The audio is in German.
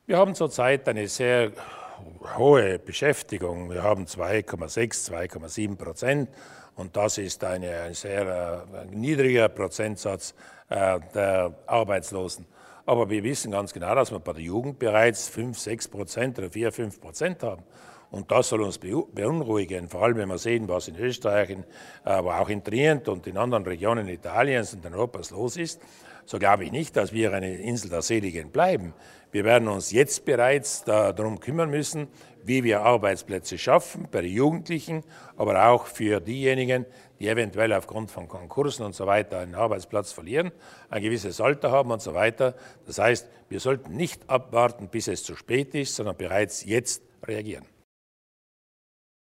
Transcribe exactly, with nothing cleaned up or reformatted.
Wir haben zurzeit eine sehr hohe Beschäftigung. Wir haben zwei Komma sechs, zwei Komma sieben Prozent und das ist eine, ein sehr äh, niedriger Prozentsatz äh, der Arbeitslosen. Aber wir wissen ganz genau, dass wir bei der Jugend bereits fünf, sechs Prozent oder vier, fünf Prozent haben. Und das soll uns beunruhigen, vor allem wenn wir sehen, was in Österreich, in, aber auch in Trient und in anderen Regionen Italiens und Europas los ist. So glaube ich nicht, dass wir eine Insel der Seligen bleiben. Wir werden uns jetzt bereits darum kümmern müssen, wie wir Arbeitsplätze schaffen, bei den Jugendlichen, aber auch für diejenigen, die eventuell aufgrund von Konkursen und so weiter einen Arbeitsplatz verlieren, ein gewisses Alter haben und so weiter. Das heißt, wir sollten nicht abwarten, bis es zu spät ist, sondern bereits jetzt reagieren.